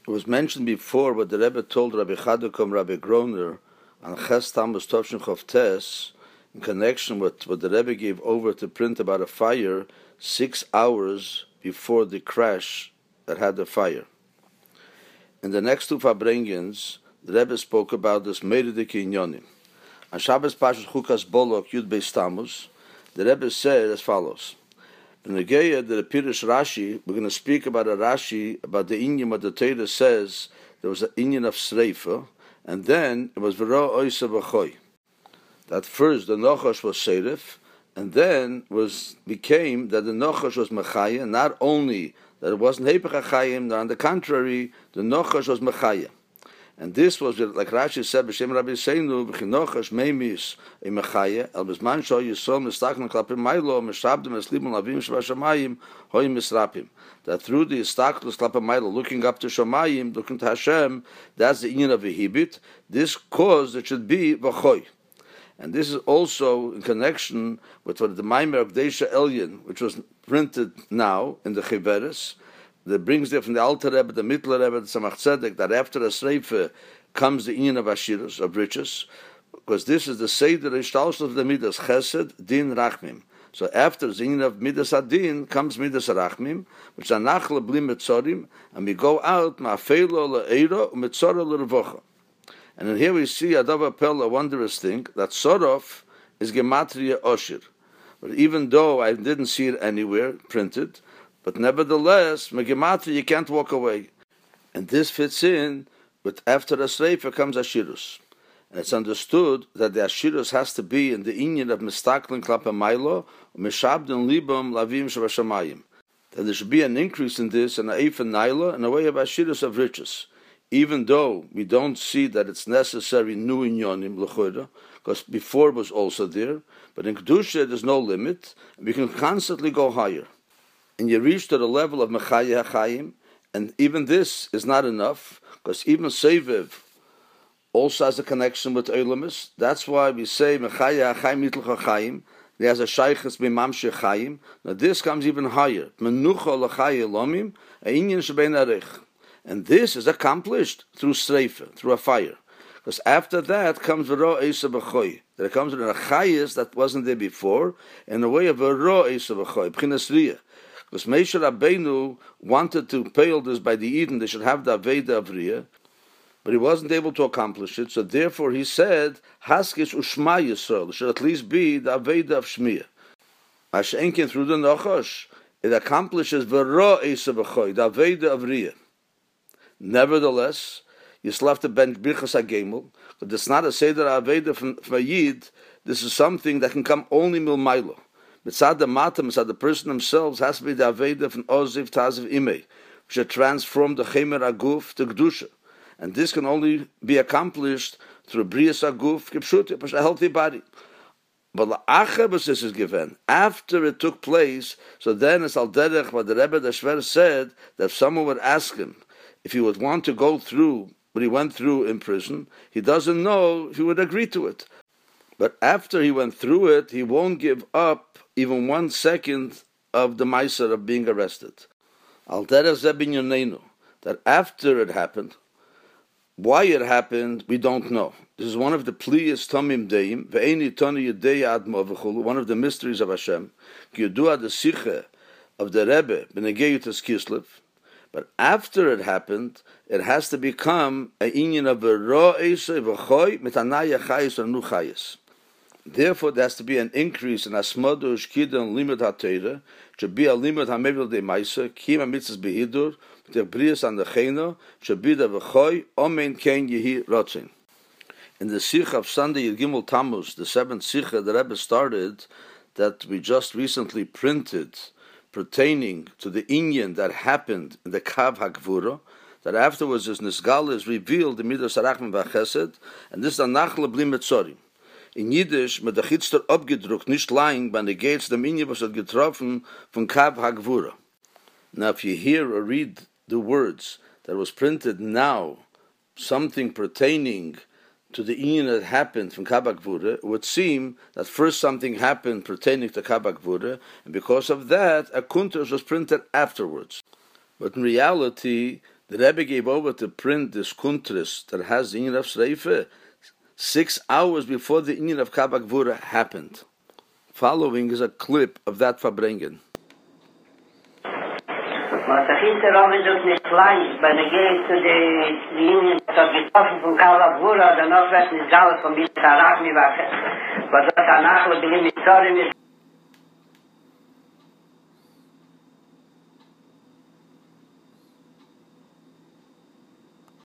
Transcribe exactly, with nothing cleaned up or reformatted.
It was mentioned before what the Rebbe told Rabbi Chadukom, Rabbi Groner, on Ches Tammuz Tovshin Chof Tes, in connection with what the Rebbe gave over to print about a fire six hours before the crash that had the fire. In the next two Fabrengens, the Rebbe spoke about this Meiredik Inyonim. On Shabbos Pashas Chukas Bolok Yud Beis Tammuz, the Rebbe said as follows. In the Geya, the Pirush Rashi, we're going to speak about a Rashi, about the Inyan, what the Torah says, there was an Inyan of Sreifa, and then it was V'ro Oisa B'choi. That first the Nochash was Serif, and then was became that the Nochash was Mechaya, not only that it wasn't Hepech HaChayim, but on the contrary, the Nochash was Mechaya. And this was, like Rashi said, B'Shem Rabbi Seinu, V'chinochash Meimis a Mechaya, El B'zman Sho Yisol Mistakna Klapim Mailo, Mishabdim Eslibim Lavim Shabashamayim, Hoy Misrapim. That through the Istaklus Klapim Mailo, looking up to Shamayim, looking to Hashem, that's the Inyan of V'hibit. This caused it should be V'choy. And this is also in connection with what the Maimer of Deisha Elyon, which was printed now in the Chiveres, that brings there from the Alter Rebbe, the Mittler Rebbe, the Samach Tzedek, that after a Sreife comes the Inyan of Ashiros, of riches, because this is the Seder Ishtalshus of the Midas, Chesed, Din, Rachmim. So after the Inyan of Midas Adin comes Midas Rachmim, which are Nachle Blim Metzorim, and we go out, Ma'afeilo Le'eiro, Metzora L'Revocha. And then here we see Adava Pel, a wondrous thing, that Sorof is Gematria Oshir. But even though I didn't see it anywhere printed, but nevertheless, Megematria, you can't walk away. And this fits in with after a Sreifa comes Ashirus. And it's understood that the Ashirus has to be in the Inyan of Mistaklin Klapa Mailo, Mishabdin Libam Lavim Shabashamayim. That there should be an increase in this, and a Eif and Naila, and a way of Ashirus of riches. Even though we don't see that it's necessary new inyonim l'chora, because before it was also there, but in Kedusha there's no limit, and we can constantly go higher. And you reach to the level of Mechaya HaChayim, and even this is not enough, because even Seviv also has a connection with Eilamis. That's why we say Mechaya HaChayim Yitlach HaChayim, there has a Shaykhas B'mamsheh Chayim. Now this comes even higher. Menucha l'Chaya Lomim, a Inyan Shebein Arich. And this is accomplished through Sreifa, through a fire. Because after that comes V'ro Eisa B'choi. There comes in a Chayis that wasn't there before, in a way of V'ro Eisa B'choi, B'chinas Riyah. Because Moshe Rabbeinu wanted to pale this by the Eden, they should have the Aveda of Riyah, but he wasn't able to accomplish it, so therefore he said, Haskish Ushma Yisrael, it should at least be the Aveda of Shmiya. Mashenkin through the Nochash, it accomplishes V'ro Eisa B'choi, the Aveda of Riyah. Nevertheless, you still have to bend Birchas HaGemel, but it's not a Seder Aveda from, from a Yid. This is something that can come only Milmailo. Mitzad the Matam, mitzad the person themselves, has to be the Aveda from Oziv Taziv Imei, which should transform the Chemer Aguf to Kedusha. And this can only be accomplished through Brias Aguf, Kipshuti, a healthy body. But La'achabas is given after it took place, so then it's Al Derech, what the Rebbe Deshver said, that if someone would ask him, if he would want to go through what he went through in prison, he doesn't know if he would agree to it. But after he went through it, he won't give up even one second of the Meiser of being arrested. Al derech zeh binyaneinu, that after it happened, why it happened, we don't know. This is one of the pliyas tomim deim, ve'eni tonu yedei admo v'chulu, one of the mysteries of Hashem, ki yudua the siche of the Rebbe, b'negei Yutas Kislev. But after it happened, it has to become a inyan of a ro eisa v'choy mitanaya chayis or nu chayis. Therefore, there has to be an increase in asmodu shkida and limud ha-teira, should be a limud ha-mevil de maisa, kima mitzvahs behidur, the brias and the cheno, should be the v'choy, omen ken yehi rotzin. In the Sikh of Sunday Yud Gimel Tammuz, the seventh Sikh the Rebbe started, that we just recently printed, pertaining to the inyan that happened in the Kav HaGvura, that afterwards is Nisgal is revealed in Midas Arachim V'Chesed, and this is a Nachle Bli Metzorim. In Yiddish, mit der Chitzter abgedruckt, nicht lying, but negates the inyan was getroffen von Kav HaGvura. Now if you hear or read the words that was printed now, something pertaining to the inyan that happened from Kav HaGvura, it would seem that first something happened pertaining to Kav HaGvura, and because of that, a Kuntres was printed afterwards. But in reality, The Rebbe gave over to print this Kuntris that has the Inyan of Sreife six hours before the Inyan of Kabak Vura happened. Following is a clip of that Farbrengen. Was der Hinterraum ist auch nicht klein, wenn er geht zu den Linien, das getroffen von Kabak Vura, dann noch wird nicht sauer von mir, Tarach, mir wache. Was das danach, wo die mit Zorin ist,